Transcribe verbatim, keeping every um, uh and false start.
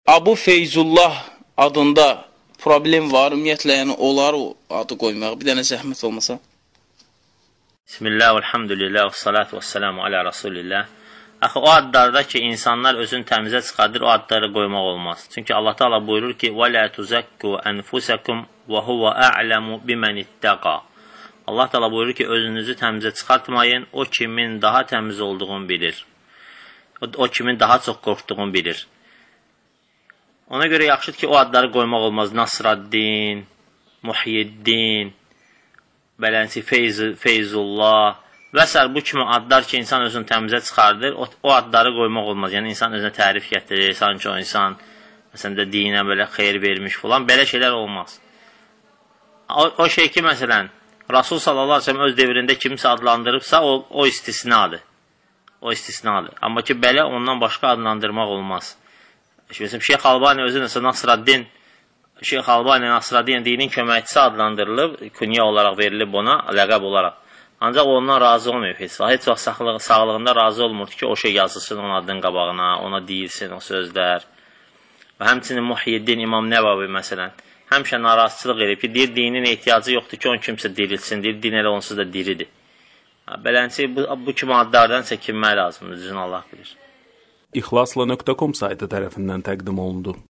Abu Feyzullah adında problem var, ümumiyyətlə, yəni olar o adı qoymaq, bir dənə zəhmət olmasa. Bismillah, elhamdülillah, və salatu və selamu alə rasulillah. Axı, o adlarda ki, insanlar özünü təmizə çıxardır, o adları qoymaq olmaz. Çünki Allah Teala buyurur ki, وَلَا تُزَكُّوا أَنْفُسَكُمْ وَهُوَ أَعْلَمُ بِمَنِ اتَّقَى. Allah Teala buyurur ki, özünüzü təmizə çıxartmayın, o kimin daha təmiz olduğunu bilir. O, o kimin daha çox qorxduğunu bilir. Ona görə yaxşıdır ki, o adları qoymaq olmaz. Nasraddin, Muhyiddin, belənsi Feyz, Feyzullah və s. bu kimi adlar ki, insan özünü təmizə çıxardır, o, o adları qoymaq olmaz. Yəni, insan özünə tərif gətirir, sanki o insan məsələn də dinə belə xeyir vermiş falan, belə şeylər olmaz. O, o şey ki, məsələn, Rasul sallallahu aleyhi ve sellem öz devrində kimsə adlandırıbsa, o, o istisnadır. O istisnadır. Amma ki, belə ondan başqa adlandırmaq olmaz. Şimdi Şeyx Albani özü nəsə Nasraddin, Şeyx Albani Nasraddin dinin köməkçisi adlandırılıb, künyə olaraq verilib ona, ləqəb olaraq. Ancaq ondan razı olmuyor heç vaxt. Heç vaxt sağlığı, sağlığında razı olmurdu ki, o şey yazılsın onun adının qabağına, ona deyilsin o sözlər. Və həmçinin Muhyiddin İmam Nəvavi məsələn, həmişə narazıçılıq edib ki, deyir, dinin ehtiyacı yoxdur ki, onu kimsə dirilsin, deyir, din elə onsuz da diridir. Belənçi, bu, bu kimi adlardan çəkinmək lazımdır, düzün Allah bilir. İxlasla nöqtə com saytı tərəfindən təqdim olundu.